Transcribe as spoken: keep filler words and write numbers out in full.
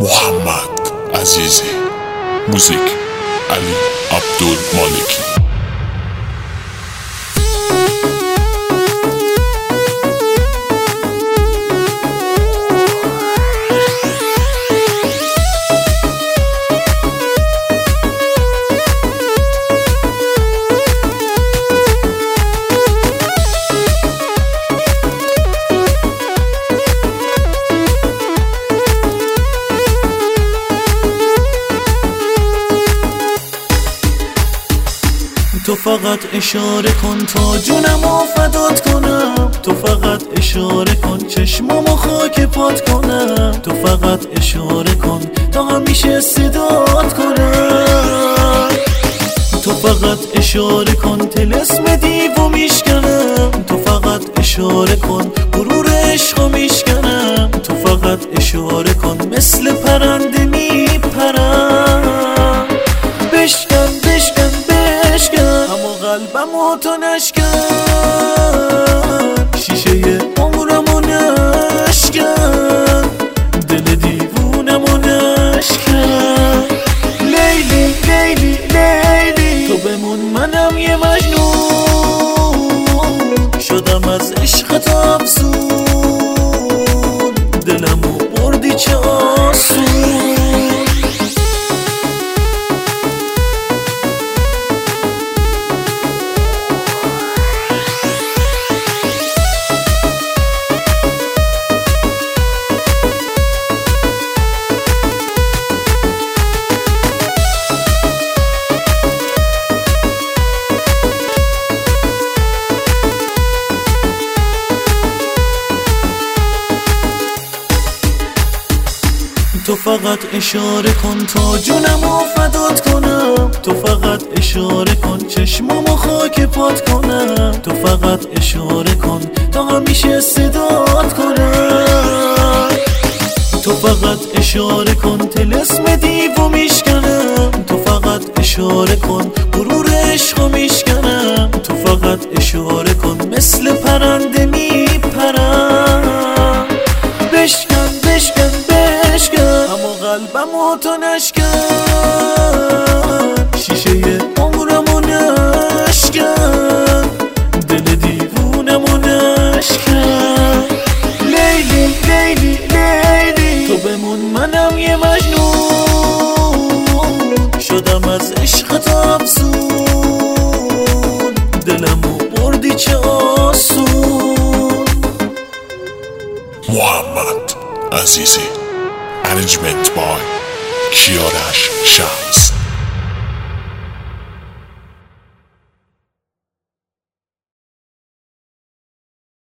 محمد عزیزی. موزیک علی عبدالمالکی. تو فقط اشاره کن تا جونمو فدات کنم، تو فقط اشاره کن چشمامو خاک پات کنم، تو فقط اشاره کن تا همیشه صدات کنم، تو فقط اشاره کن طلسم دیو میشکنم، تو فقط اشاره کن غرور عشقو میشکنم، تو فقط اشاره کن مثل پرنده میپرم. بشکن بشکن اما قلبمو تو نشکن، شیشه عمرمو نشکن، دل دیوونمو نشکن. لیلی لیلی لیلی تو بمون منم یه مجنون، شدم از عشق تو افسون، دلمو بردی چه آسون. تو فقط اشاره کن تا جونمو فدات کنم، تو فقط اشاره کن چشمامو خاک پات کنم، تو فقط اشاره کن تا همیشه صدات کنم، تو فقط اشاره کن طلسم دیو میشکنم، تو فقط اشاره کن غرور عشقو میشکنم، تو فقط اشاره کن مثل پرنده میپرم. بشکن بشکن اما قلبمو تو نشکن، شیشه عمرمو نشکن، دل دیوونمو نشکن. لیلی لیلی لیلی تو بمون منم یه مجنون، شدم از عشق تو افسون، دلمو بردی چه آسون. محمد عزیزی. Arrangement by Kiarash Shams.